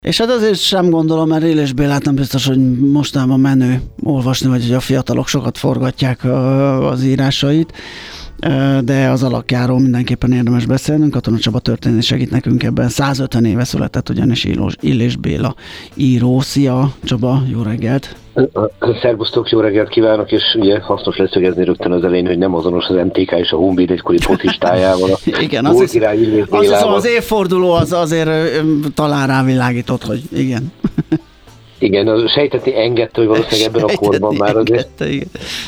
És hát azért sem gondolom, mert Éles Bélát nem biztos, hogy mostanában menő olvasni, vagy hogy a fiatalok sokat forgatják az írásait, de az alakjáról mindenképpen érdemes beszélnünk. Katona Csaba történész segít nekünk ebben. 150 éve született ugyanis Éles Béla író. Szia Csaba, jó reggelt! Szervusztok, jó reggelt kívánok, és ugye hasznos leszögezni rögtön az elején, hogy nem azonos az MTK és a Honvéd egykori focistájával. Igen, azt hiszem az évforduló az azért talán rávilágított, hogy igen. Igen, sejtetni engedte, hogy valószínűleg ebben a korban már azért. Igen.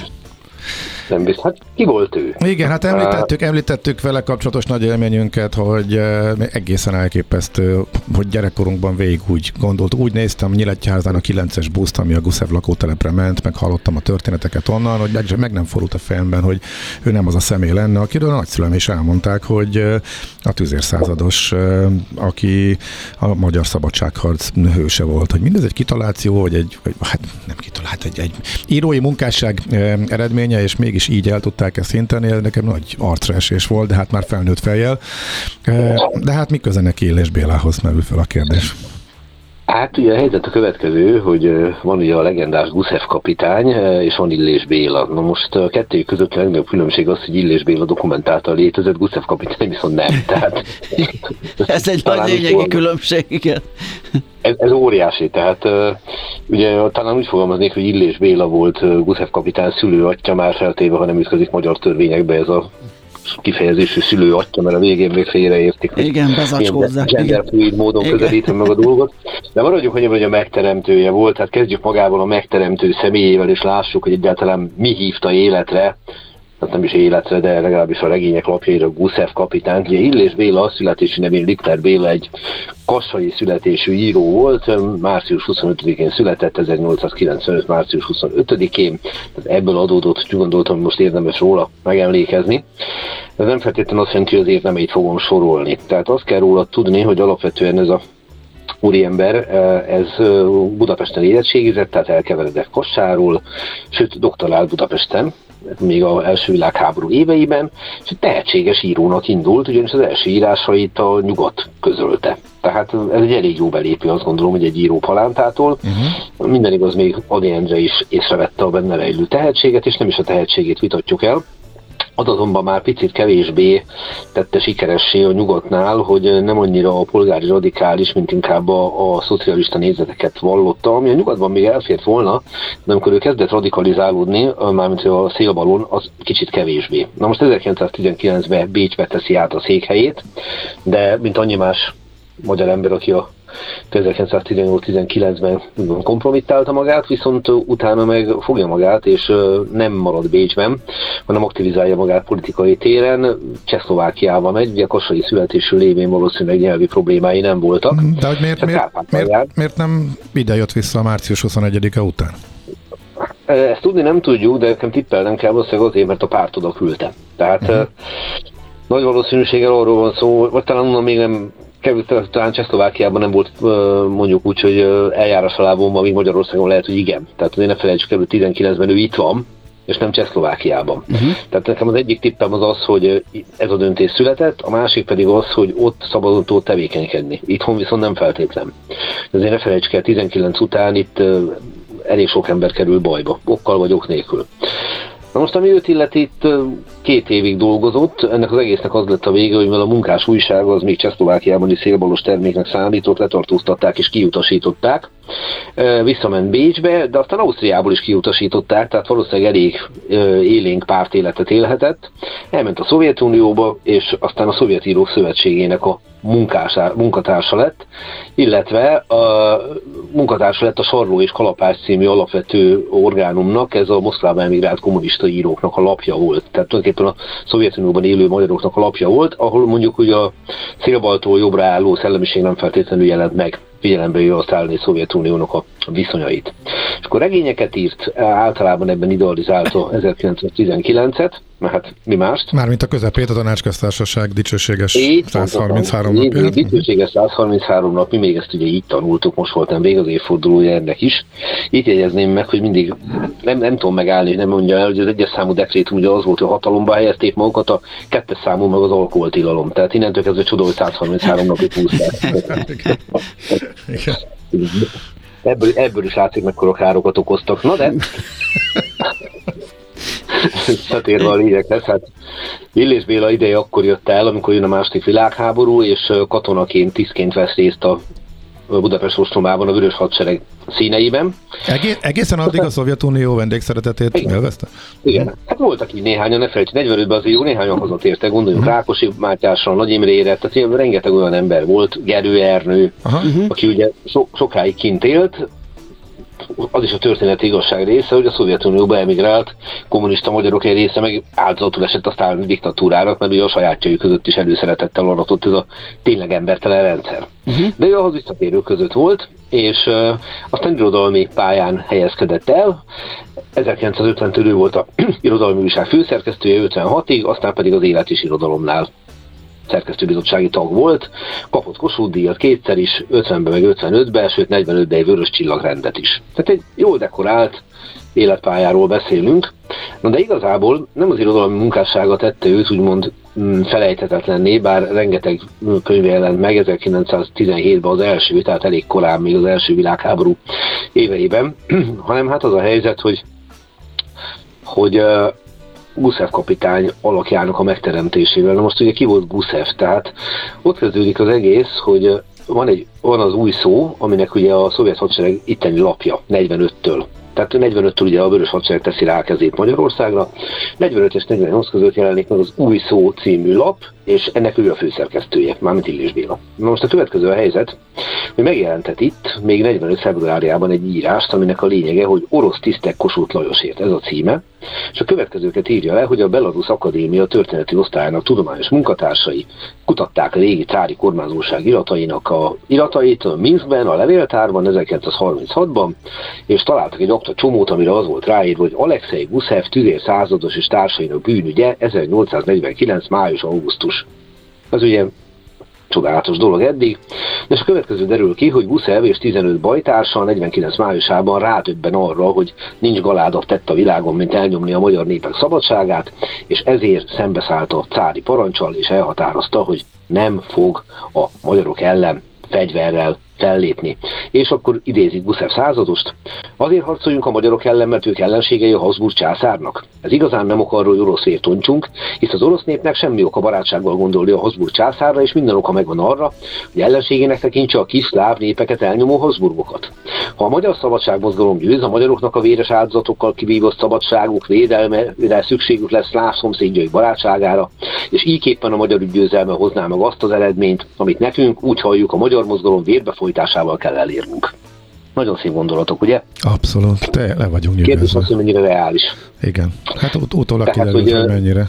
Nem biztos. Hát ki volt ő? Igen, hát említettük vele kapcsolatos nagy élményünket, hogy egészen elképesztő, hogy gyerekkorunkban végig úgy gondolt. Úgy néztem Nyíregyházán a 9-es buszt, ami a Gusev lakótelepre ment, meg hallottam a történeteket onnan, hogy meg nem forult a fejemben, hogy ő nem az a személy lenne, akiről a nagyszülem is elmondták, hogy a tüzérszázados, aki a magyar szabadságharc hőse volt. Hogy mindez egy kitaláció, vagy egy írói munkásság eredménye, és mégis így el tudták ezt hinteni, ez nekem nagy arcraesés volt, de hát már felnőtt fejjel. De hát mi köze neki Éles Bélához, merül fel a kérdés. Hát ugye a helyzet a következő, hogy van ugye a legendás Gusev kapitány, és van Illés Béla. Na most a kettőjük között a legnagyobb különbség az, hogy Illés Béla dokumentálta a létezett, Gusev kapitány viszont nem. Tehát, ez egy nagy lényegi különbség, igen. Ez óriási, tehát ugye talán úgy fogalmaznék, hogy Illés Béla volt Gusev kapitány szülőatya, már feltéve, ha nem ütközik magyar törvényekbe ez a kifejezésű szülőatya, mert a végén még félreértik. Igen, bezacskózzák. Genderfluid módon közelítem meg a dolgot. De maradjuk annyiban, hogy a megteremtője volt, tehát kezdjük magával a megteremtő személyével, és lássuk, hogy egyáltalán mi hívta életre, hát nem is életre, de legalábbis a regények lapjaira Gusev kapitányt. Ugye Illés Béla születési nevén Richter Béla egy kassai születésű író volt, március 25-én született, 1895. március 25-én, tehát ebből adódott, hogy gondoltam, hogy most érdemes róla megemlékezni. Ez nem feltétlenül azt jelenti, hogy az érdemeit fogom sorolni. Tehát azt kell róla tudni, hogy alapvetően ez a úriember, ez Budapesten érettségizett, tehát elkeveredett Kassáról, sőt doktorált Budapesten, még az első világháború éveiben, és egy tehetséges írónak indult, ugyanis az első írásait a nyugat közölte. Tehát ez egy elég jó belépő, azt gondolom, hogy egy író palántától. Minden igaz, még Ady Endre is észrevette a benne rejlő tehetséget, és nem is a tehetségét vitatjuk el. Az azonban már picit kevésbé tette sikeressé a nyugatnál, hogy nem annyira a polgári radikális, mint inkább a szocialista nézeteket vallotta, ami a nyugatban még elfért volna, de amikor ő kezdett radikalizálódni, mármint a szélbalon, az kicsit kevésbé. Na most 1919-ben Bécsbe teszi át a székhelyét, de mint annyi más magyar ember, aki a 1918-19-ben kompromittálta magát, viszont utána meg fogja magát, és nem marad Bécsben, hanem aktivizálja magát politikai téren, Csehszlovákiába megy, ugye kassai születésű lévén valószínűleg nyelvi problémái nem voltak. De hogy miért nem ide jött vissza a március 21-e után? Ezt tudni nem tudjuk, de nekem tippelnem kell valószínűleg azért, mert a párt oda küldte. Tehát nagy valószínűséggel arról van szó, vagy talán onnan még nem talán Csehszlovákiában nem volt mondjuk úgy, hogy eljárás alá vonva, míg Magyarországon lehet, hogy igen. Tehát azért ne felejtsük el, hogy 19-ben ő itt van, és nem Csehszlovákiában. Tehát nekem az egyik tippem az az, hogy ez a döntés született, a másik pedig az, hogy ott szabadon tud tevékenykedni. Itthon viszont nem feltétlen. Azért ne felejtsük el, 19 után itt elég sok ember kerül bajba, okkal vagy ok nélkül. Na most, ami őt illeti, itt 2 évig dolgozott, ennek az egésznek az lett a vége, hogy mivel a munkás újság az még Csehszlovákiában is szélbalos terméknek számított, letartóztatták és kiutasították. Visszament Bécsbe, de aztán Ausztriából is kiutasították, tehát valószínűleg elég élénk pártéletet élhetett. Elment a Szovjetunióba, és aztán a Szovjet Írók Szövetségének a munkatársa lett, illetve a munkatársa lett a Sarló és Kalapács című alapvető orgánumnak, ez a Moszkvába emigrált kommunista íróknak a lapja volt. Tehát tulajdonképpen a Szovjetunióban élő magyaroknak a lapja volt, ahol mondjuk ugye a szélbaltól jobbra álló szellemiség nem feltétlenül jelent meg, figyelembe jöve a sztálinai Szovjetuniónak a viszonyait. És akkor regényeket írt, általában ebben idealizálta 1919-et, mert hát mi mást. Mármint a közepét, a Tanácsköztársaság dicsőséges így 133 napja. Dicsőséges 133 nap, mi még ezt ugye így tanultuk, most voltam vég az évfordulója ennek is. Itt jegyezném meg, hogy mindig nem tudom megállni, nem mondja el, hogy az egyes számú dekrétum ugye az volt, hogy hatalomba helyezték magukat, a kettes számú meg az alkoholtilalom. Tehát innentől kezdve csoda, hogy 133 napig húzták. Ebből is látszik, mekkora károkat okoztak. Na de... Visszatérve a lényeghez, hát Illés Béla ideje akkor jött el, amikor jön a második világháború, és katonaként, tisztként vesz részt a Budapest ostromában a Vörös Hadsereg színeiben. Egészen addig a Szovjetunió vendégszeretetét élvezte? Igen. Hát voltak így néhányan, ne felejtsd, 45-ben azért jó néhányan hazatértek, gondoljunk Rákosi Mátyásra, Nagy Imrére, tehát rengeteg olyan ember volt, Gerő Ernő, aki ugye sokáig kint élt. Az is a történeti igazság része, hogy a Szovjetunióba emigrált kommunista magyarok egy része meg áldozatul esett a Sztálin diktatúrának, mert ugye a sajátjai között is előszeretettel aratott ez a tényleg embertelen rendszer. De ő a visszatérő között volt, és aztán irodalmi pályán helyezkedett el. 1950-től ő volt a irodalmi újság főszerkesztője 56-ig, aztán pedig az Élet és Irodalomnál szerkesztőbizottsági tag volt, kapott Kossuth-díjat kétszer is, 50-ben meg 55-ben, sőt 45-ben egy Vörös Csillagrendet is. Tehát egy jól dekorált életpályáról beszélünk, na de igazából nem az irodalmi munkássága tette őt úgymond felejthetetlenné, bár rengeteg könyv jelent meg 1917-ben az első, tehát elég korán még az első világháború éveiben, hanem hát az a helyzet, hogy Gusev kapitány alakjának a megteremtésével. Na most ugye ki volt Gusev? Tehát ott kezdődik az egész, hogy van az új szó, aminek ugye a szovjet hadsereg itteni lapja 45-től. Tehát 45-től ugye a Vörös Hadsereg teszi rá a kezét Magyarországra. 45 és 48 között jelenik meg az Új Szó című lap, és ennek ő a főszerkesztője, mármint Illés Béla. Na most a következő a helyzet, hogy megjelentett itt még 45 februárjában egy írást, aminek a lényege, hogy orosz tisztek Kossuth Lajosért, ez a címe, és a következőket írja le, hogy a Belarus Akadémia történeti osztályának tudományos munkatársai kutatták a régi cári kormányzóság iratainak a iratait Minskben, a levéltárban 1936-ban, és találtak egy aktacsomót, amire az volt ráírva, hogy Alexei Gusev tüzér százados és társainak bűnügye 1849. május-augusztus. Ez ugye csodálatos dolog eddig, és a következő derül ki, hogy Gusev és 15 bajtársa 49 májusában rádöbben arra, hogy nincs galádabb tett a világon, mint elnyomni a magyar népek szabadságát, és ezért szembeszállt a cári parancsal, és elhatározta, hogy nem fog a magyarok ellen fegyverrel fellépni. És akkor idézik Gusev századost. Azért harcoljunk a magyarok ellen, mert ők ellenségei a Habsburg császárnak. Ez igazán nem ok arról, hogy orosz vért ontsunk, hisz az orosz népnek semmi oka barátsággal gondolni a Habsburg császárra, és minden oka megvan arra, hogy ellenségének tekintse a kis szláv népeket elnyomó Habsburgokat. Ha a magyar szabadságmozgalom győz, a magyaroknak a véres áldozatokkal kivívott szabadságuk védelmére szükségük lesz szláv szomszédjaik barátságára, és íképpen a magyar ügy győzelme hozná meg azt az eredményt, amit nekünk, úgy halljuk, a magyar mozgalom vérbefolytásával kell elérnünk. Nagyon szép gondolatok, ugye? Abszolút, le vagyunk nyilván. Kérdés az, hogy mennyire reális. Igen, hát utólag kiderült, hogy mennyire.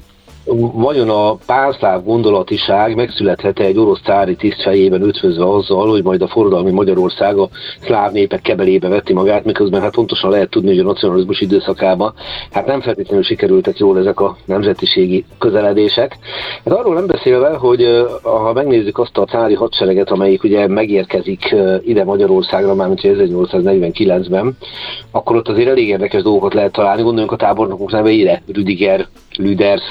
Vajon a pánszláv gondolatiság megszülethet egy orosz cári tiszt fejében ötvözve azzal, hogy majd a forradalmi Magyarország a szláv népek kebelébe vetti magát, miközben hát pontosan lehet tudni, hogy a nacionalizmus időszakában hát nem feltétlenül sikerültek jól ezek a nemzetiségi közeledések. Hát arról nem beszélve, hogy ha megnézzük azt a cári hadsereget, amelyik ugye megérkezik ide Magyarországra, mármint 1849-ben, akkor ott azért elég érdekes dolgokat lehet találni. Gondoljunk a tábornokok neveire, Rüdiger, Lüders,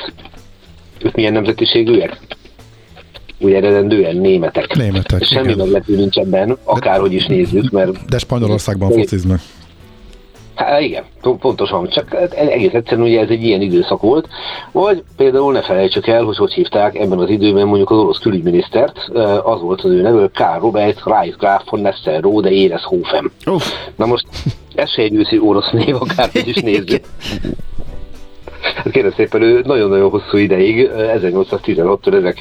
ők milyen nemzetiségűek? Úgy eredendően németek. Semmi meglepő nincs ebben, akárhogy is nézzük, mert... De Spanyolországban fociznak. Hát igen, pontosan, csak egész egyszerűen ugye ez egy ilyen időszak volt, vagy például ne felejtsük el, hogy hívták ebben az időben mondjuk az orosz külügyminisztert, az volt az ő neve, Karl Robert Reichsgraf von Nesselrode Ehreshofen. Na most ez se egy őszi orosz név, akárhogy is nézzük. Kérem szépen, ő nagyon-nagyon hosszú ideig, 1816-tól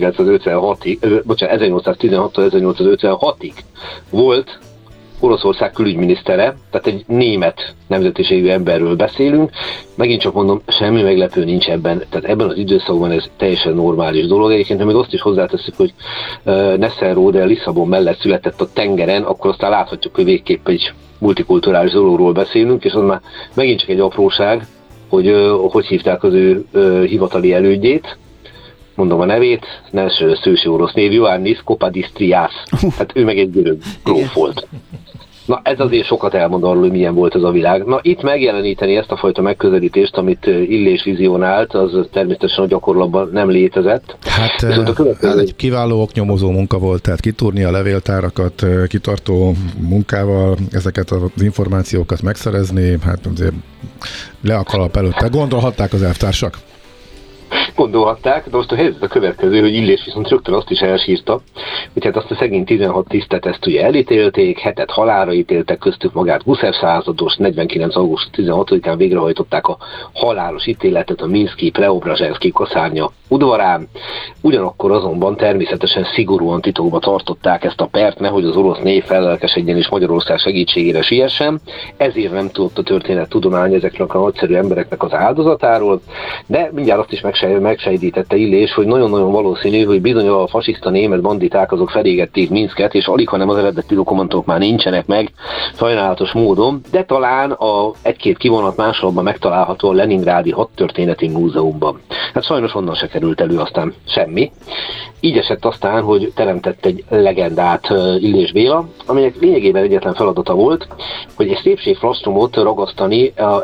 1856-ig volt Oroszország külügyminisztere, tehát egy német nemzetiségű emberről beszélünk. Megint csak mondom, semmi meglepő nincs ebben, tehát ebben az időszakban ez teljesen normális dolog. Egyébként, ha még azt is hozzáteszük, hogy Nesselrode Lisszabon mellett született a tengeren, akkor aztán láthatjuk, hogy végképp egy multikulturális dologról beszélünk, és az már megint csak egy apróság, hogy hívták az ő hivatali elődjét, mondom a nevét, nem szősi orosz név, Ioannis Kapodistrias. Hát ő meg egy görög gróf volt. Na ez azért sokat elmond arról, hogy milyen volt ez a világ. Na itt megjeleníteni ezt a fajta megközelítést, amit Illés vizionált, az természetesen a gyakorlatban nem létezett. Hát egy kiváló oknyomozó munka volt, tehát kitúrni a levéltárakat, kitartó munkával ezeket az információkat megszerezni, hát azért le a kalap előtte. Gondolhatták az elvtársak? Gondolhatták, de most a helyzet a következő, hogy Illés viszont rögtön azt is elsírta, hogy hát azt a szegény 16 tisztet ezt ugye elítélték, 7 halálra ítéltek, köztük magát Gusev százados, 49. augusztus 16-án végrehajtották a halálos ítéletet a Minszki Preobrazsenszki kaszárnya udvarán. Ugyanakkor azonban természetesen szigorúan titokba tartották ezt a pert, nehogy az orosz nép fellelkesedjen és Magyarország segítségére siessen. Ezért nem tudott a történettudomány ezeknek a nagyszerű embereknek az áldozatáról, de mindjárt azt is megsejtítette Illés, hogy nagyon-nagyon valószínű, hogy bizony a fasiszta német banditák azok felégették Minszket, és alig, hanem az eredeti dokumentumok már nincsenek meg sajnálatos módon, de talán egy-két kivonat másolabban megtalálható a Leningrádi Hadtörténeti Múzeumban. Hát sajnos onnan se került elő aztán semmi. Így esett aztán, hogy teremtett egy legendát Illés Béla, aminek lényegében egyetlen feladata volt, hogy egy szépségflasztrumot ragasztani a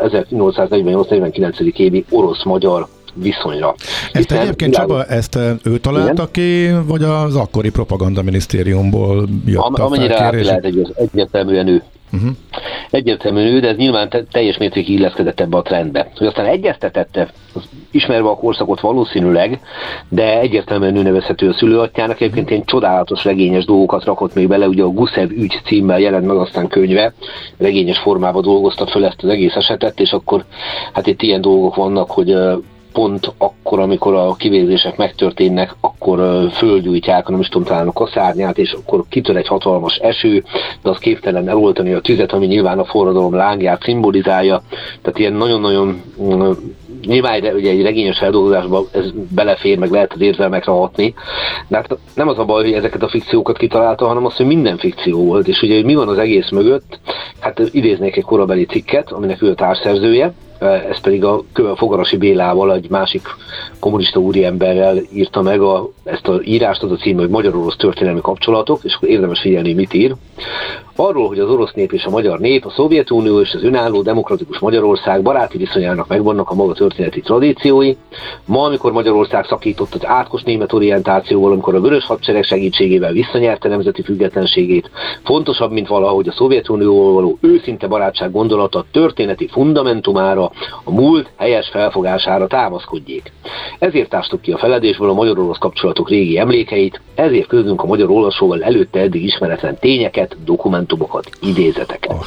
1848-49. évi orosz-magyar viszonyra. Ezt egyébként Csaba, ezt ő találta ki, vagy az akkori propagandaminisztériumból jött a amennyire felkérés? Amennyire lehet, egyértelműen ő. Egyértelműen ő, de ez nyilván teljes mértékig illeszkedett ebbe a trendbe. Hogy aztán egyeztetette, ismerve a korszakot valószínűleg, de egyértelműen ő nevezhető a szülőatyának. Egyébként ilyen csodálatos regényes dolgokat rakott még bele, ugye a Gusev ügy címmel jelent meg aztán könyve, regényes formában dolgozta föl ezt az egész esetet, és akkor hát itt ilyen dolgok vannak, hogy pont akkor, amikor a kivégzések megtörténnek, akkor fölgyújtják, nem is tudom, talán a kaszárnyát, és akkor kitör egy hatalmas eső, de az képtelen eloltani a tüzet, ami nyilván a forradalom lángját szimbolizálja. Tehát ilyen nagyon-nagyon nyilván ugye egy regényes feldolgozásban ez belefér, meg lehet az érzelmekre hatni, de hát nem az a baj, hogy ezeket a fikciókat kitalálta, hanem az, hogy minden fikció volt, és ugye, hogy mi van az egész mögött, hát idéznék egy korabeli cikket, aminek ő a társszerzője, ez pedig a Fogarasi Bélával, egy másik kommunista úriemberrel írta meg ezt az írást, az a cím, hogy Magyar-orosz történelmi kapcsolatok, és akkor érdemes figyelni, mit ír. Arról, hogy az orosz nép és a magyar nép, a Szovjetunió és az önálló demokratikus Magyarország baráti viszonyának megvannak a maga történeti tradíciói. Ma, amikor Magyarország szakított az átkos német orientációval, amikor a Vörös Hadsereg segítségével visszanyerte nemzeti függetlenségét, fontosabb, mint valahogy a Szovjetunióval való őszinte barátság gondolata történeti fundamentumára, a múlt helyes felfogására támaszkodjék. Ezért ástuk ki a feledésből a magyar-orosz kapcsolatok régi emlékeit, ezért közlünk a magyar olvasóval előtte eddig ismeretlen tényeket, dokumentumokat, idézeteket.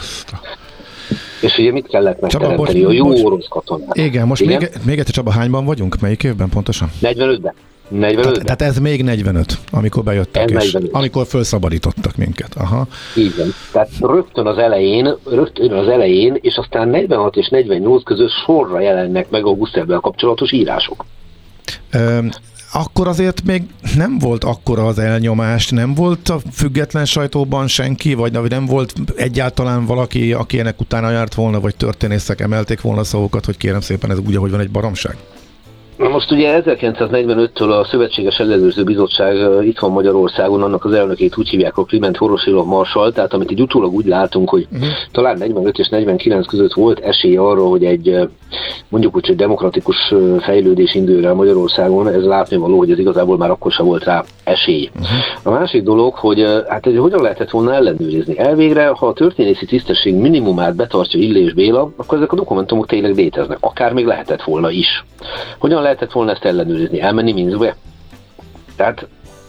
És ugye mit kellett megteremteni? A jó orosz katonát. Igen, most igen? Még egyszer, Csaba, hányban vagyunk? Melyik évben pontosan? 45-ben. Tehát ez még 45, amikor bejöttek, és amikor felszabadítottak minket. Aha. Így van. Tehát rögtön az elején, és aztán 46 és 48 között sorra jelennek meg a Gusevvel kapcsolatos írások. Akkor azért még nem volt akkora az elnyomás, nem volt a független sajtóban senki, vagy nem volt egyáltalán valaki, aki ennek utána járt volna, vagy történészek emelték volna szavakat, hogy kérem szépen, ez úgy, ahogy van, egy baromság? Na most ugye 1945-től a Szövetséges Ellenőrző Bizottság itt van Magyarországon, annak az elnökét úgy hívják, a Kliment Voroshilov marsall, tehát amit így utólag úgy látunk, hogy talán 45 és 49 között volt esély arra, hogy egy mondjuk úgy, hogy demokratikus fejlődés induljon el Magyarországon, ez látnivaló, hogy ez igazából már akkor sem volt rá esély. A másik dolog, hogy hát hogyan lehetett volna ellenőrizni? Elvégre, ha a történészi tisztesség minimumát betartja Illés Béla, akkor ezek a dokumentumok tényleg léteznek, akár még lehetett volna is. Hogyan lehetett volna ezt ellenőrizni? Elmenni Minszkbe? Tehát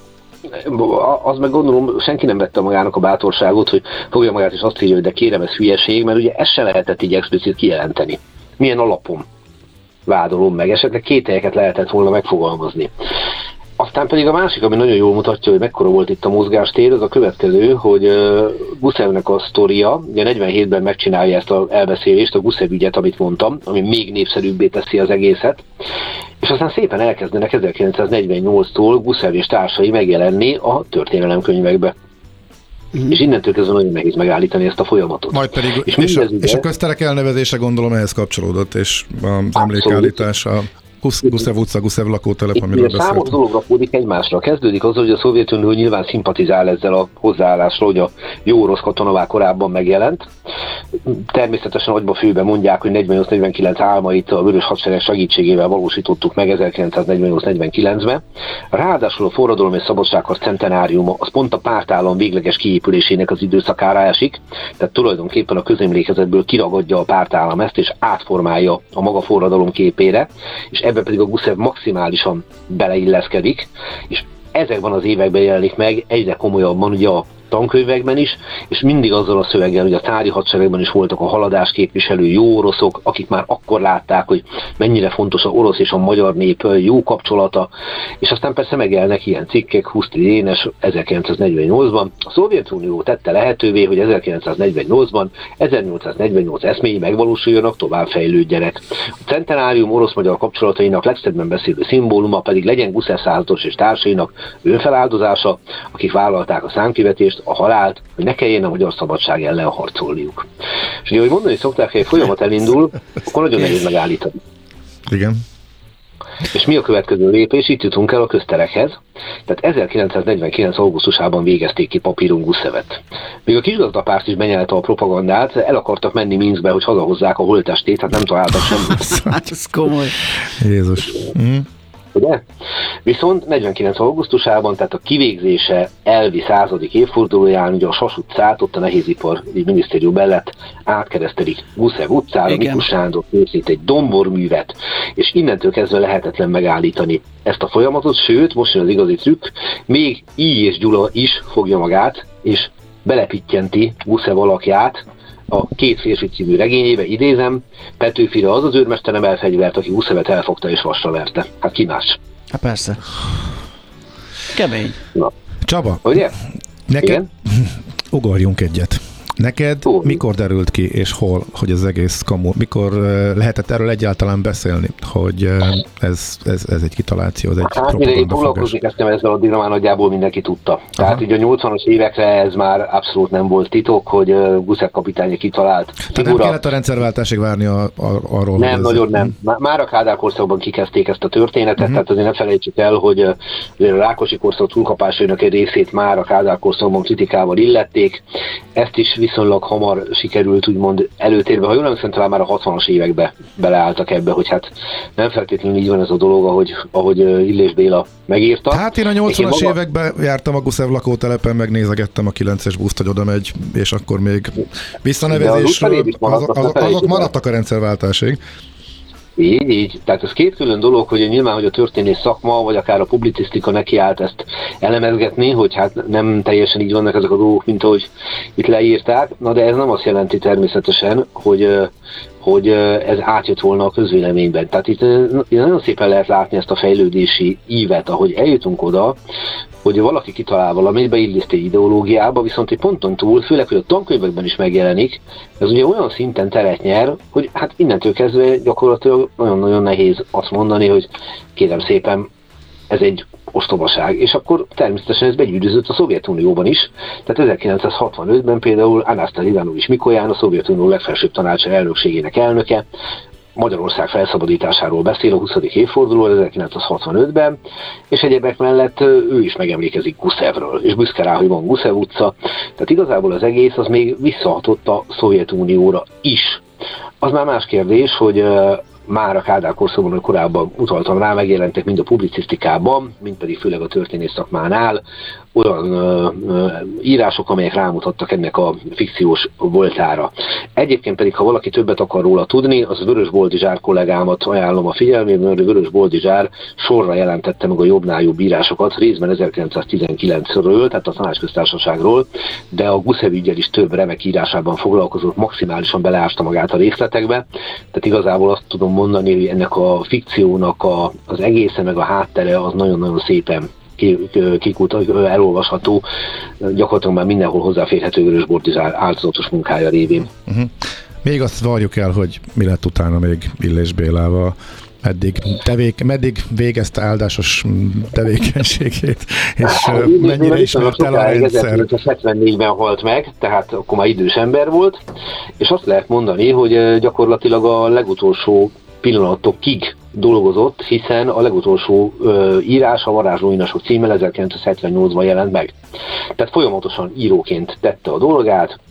az meg gondolom, senki nem vette magának a bátorságot, hogy fogja magát és azt írja, hogy de kérem, ez hülyeség, mert ugye ezt se lehetett így explicit kijelenteni. Milyen alapon vádolom meg? Esetleg kételyeket lehetett volna megfogalmazni. Aztán pedig a másik, ami nagyon jól mutatja, hogy mekkora volt itt a mozgástér, az a következő, hogy Gusevnek a sztoria, ugye 47-ben megcsinálja ezt az elbeszélést, a Gusev ügyet, amit mondtam, ami még népszerűbbé teszi az egészet, és aztán szépen elkezdenek 1948-tól Gusev és társai megjelenni a történelemkönyvekbe. És innentől kezdve nagyon nehéz megállítani ezt a folyamatot. Majd pedig, és a közterek elnevezése gondolom ehhez kapcsolódott, és az emlékállítás, a Gusev utca, Gusev lakótelep, amiről beszéltünk. Számos dolog rakódik egymásra. Kezdődik azzal, hogy a Szovjetunió nyilván szimpatizál ezzel a hozzáállásra, hogy a jó orosz katonavá korábban megjelent. Természetesen agyba főben mondják, hogy 48-49 álmait a Vörös Hadsereg segítségével valósítottuk meg 1948-49-ben. Ráadásul a forradalom és szabadságharc centenáriuma az pont a pártállam végleges kiépülésének az időszakára esik, tehát tulajdonképpen a közemlékezetből kiragadja a pártállam ezt, és átformálja a maga forradalom képére, és ebben pedig a Gusev maximálisan beleilleszkedik, és ezekben az években jelenik meg egyre komolyabban ugye a tankönyvekben is, és mindig azzal a szöveggel, hogy a cári hadseregben is voltak a haladás képviselő jó oroszok, akik már akkor látták, hogy mennyire fontos az orosz és a magyar nép jó kapcsolata, és aztán persze megjelennek ilyen cikkek, Huszti Dénes 1948-ban. A Szovjetunió tette lehetővé, hogy 1948-ban 1848 eszméi megvalósuljanak, tovább fejlődjenek. A centenárium orosz-magyar kapcsolatainak legszebben beszélő szimbóluma pedig legyen Gusev százados és társainak önfeláldozása, akik vállalták a számkivetést, a halált, hogy ne kelljen a magyar szabadság ellen harcolniuk. És ugye, ahogy mondani szokták, hogy egy folyamat elindul, akkor nagyon nehéz megállítani. Igen. És mi a következő lépés? Itt jutunk el a közterekhez. Tehát 1949. augusztusában végezték ki papíron Gusevet. Még a kisgazdapárt is benyelte a propagandát, el akartak menni Minskbe, hogy hazahozzák a holttestét, hát nem találtak semmit. Hát ez komoly. Jézus. Ugye? Viszont 49. augusztusában, tehát a kivégzése elvi 100. évfordulóján ugye a Sas utcát, ott a Nehézipar minisztérium mellett átkeresztelik Gusev utcára, Miklós Sándor készít egy domborművet, és innentől kezdve lehetetlen megállítani ezt a folyamatot, sőt, most jön az igazi trükk, még I. és Gyula is fogja magát, és belepittyenti Gusev alakját a Két férfi című regényébe, idézem, Petőfire az őrmester nem elfegyvert, aki Gusevet elfogta és vasra verte. Hát ki más? Hát persze. Kemény. Na. Csaba, ugye? Neked Igen? Ugorjunk egyet. Neked mikor derült ki, és hol, hogy az egész kamu? Mikor lehetett erről egyáltalán beszélni, hogy ez egy kitaláció, ez egy propagandafogás? Hát mire én foglalkozni kezdtem ezzel, addigra már nagyjából mindenki tudta. Tehát így a 80-as évekre ez már abszolút nem volt titok, hogy Gusev kapitány kitalált. Tehát nem kellett a rendszerváltásig várni arról, nem, nagyon nem. Már a Kádár korszakban kikezdték ezt a történetet, tehát azért ne felejtsük el, hogy a Rákosi korszak túlkapásainak egy részét már a Kádár korszakban kritikával illették. Ezt is viszonylag hamar sikerült úgymond előtérbe, ha jól emlékszem, talán már a 60-as évekbe beleálltak ebbe, hogy hát nem feltétlenül így van ez a dolog, ahogy Illés Béla megírta. Hát én a 80-as években jártam a Gusev lakótelepen, megnézegettem a 9-es buszt, hogy oda megy, és akkor még visszanevezésről azok maradtak a rendszerváltásig. Így. Tehát ez két külön dolog, hogy nyilván, hogy a történész szakma, vagy akár a publicisztika nekiállt ezt elemezgetni, hogy hát nem teljesen így vannak ezek a dolgok, mint ahogy itt leírták. Na de ez nem azt jelenti természetesen, hogy ez átjött volna a közvéleményben. Tehát itt nagyon szépen lehet látni ezt a fejlődési ívet, ahogy eljutunk oda, hogy valaki kitalál valamit, beilleszti egy ideológiába, viszont egy ponton túl, főleg, hogy a tankönyvekben is megjelenik, ez ugye olyan szinten teret nyer, hogy hát innentől kezdve gyakorlatilag nagyon-nagyon nehéz azt mondani, hogy kérem szépen, ez egy ostobaság. És akkor természetesen ez begyűrűzött a Szovjetunióban is. Tehát 1965-ben például Anasztás Ivanovics Mikolyán, a Szovjetunió legfelsőbb tanácsa elnökségének elnöke, Magyarország felszabadításáról beszél a 20. évforduló 1965-ben, és egyebek mellett ő is megemlékezik Gusevről, és büszke rá, hogy van Gusev utca. Tehát igazából az egész az még visszahatott a Szovjetunióra is. Az már más kérdés, hogy már a Kádár korszakban, hogy korábban utaltam rá, megjelentek mind a publicisztikában, mind pedig főleg a történész szakmánál olyan írások, amelyek rámutattak ennek a fikciós voltára. Egyébként pedig, ha valaki többet akar róla tudni, az Vörös Boldizsár kollégámat ajánlom a figyelmében, mert Vörös Boldizsár sorra jelentette meg a jobbnál jobb írásokat, részben 1919-ről, tehát a Tanácsköztársaságról, de a Gusev üggyel is több remek írásában foglalkozott, maximálisan beleásta magát a részletekbe. Tehát igazából azt tudom mondani, hogy ennek a fikciónak az egészen meg a háttere az nagyon-nagyon szépen elolvasható, gyakorlatilag már mindenhol hozzáférhető Vörös Boldizsár áldozatos munkája révén. Még azt valljuk el, hogy mi lett utána még Illés Bélával. meddig végezte áldásos tevékenységét, és mennyire ismert el a rendszer. 1974-ben halt meg, tehát akkor már idős ember volt, és azt lehet mondani, hogy gyakorlatilag a legutolsó pillanatokig dolgozott, hiszen a legutolsó írás, a Varázsló inasok címmel 1978-ban jelent meg. Tehát folyamatosan íróként tette a dolgát,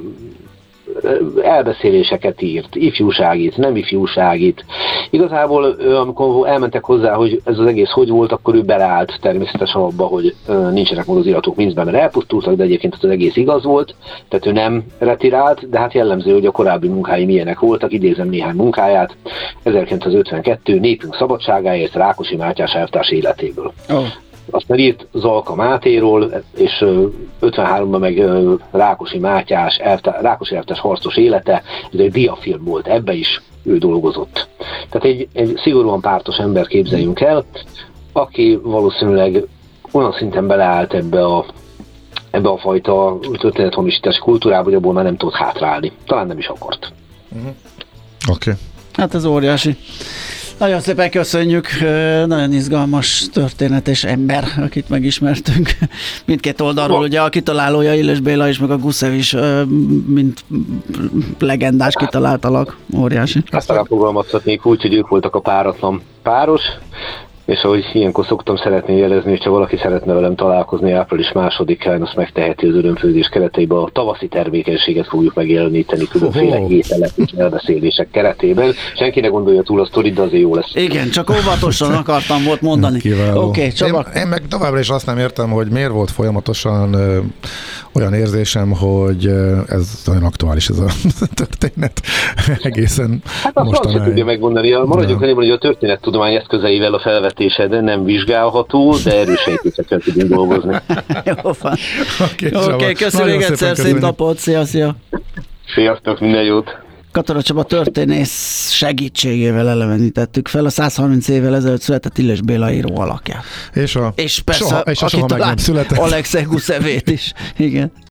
elbeszéléseket írt, ifjúságit, nem ifjúságit. Igazából, amikor elmentek hozzá, hogy ez az egész hogy volt, akkor ő beleállt természetesen abba, hogy nincsenek módoziratok Minszben, mert elpusztultak, de egyébként az egész igaz volt, tehát ő nem retirált, de hát jellemző, hogy a korábbi munkái milyenek voltak, idézem néhány munkáját. 1952 Népünk szabadságáért, Rákosi Mátyás elvtárs életéből. Oh. Aztán írt Zalka Mátéról, és 53-ban meg Rákosi elvtárs harcos élete, ez egy diafilm volt, ebbe is ő dolgozott. Tehát egy szigorúan pártos ember képzeljünk el, aki valószínűleg olyan szinten beleállt ebbe a fajta történethamisítási kultúrába, hogy abból már nem tudott hátrálni. Talán nem is akart. Oké. Hát ez óriási. Nagyon szépen köszönjük, nagyon izgalmas történet és ember, akit megismertünk. Mindkét oldalról, ugye a kitalálója Illes Béla is, meg a Gusev is, mint legendás kitalált alak, óriási. Ezt talán fogalmazhatnék úgy, hogy ők voltak a páratlan páros, és ahogy ilyenkor szoktam szeretni jelezni, hogyha valaki szeretne velem találkozni április 2-án, azt megteheti az örömfőzés keretében. A tavaszi termékenységet fogjuk megjeleníteni különféle ételek és elbeszélések keretében. Senki ne gondolja túl a sztorit, de azért jó lesz. Igen, csak óvatosan akartam volt mondani. Oké, Csaba. Én meg továbbra is azt nem értem, hogy miért volt folyamatosan olyan érzésem, hogy ez nagyon aktuális ez a történet egészen hát mostanáig. Hát azt tudja megmondani, maradjunk annyiban, hogy a történettudomány eszközeivel a felvetésed nem vizsgálható, de erősejtésekkel tudunk dolgozni. Jó van. Oké, köszönjük egyszer, szép napot, szia. Sziasztok, minden jót. Katona Csaba történész segítségével elevenítettük fel a 130 évvel ezelőtt született Illes Béla író alakját. És persze, soha meg nem született Alexej Gusevét is. Igen.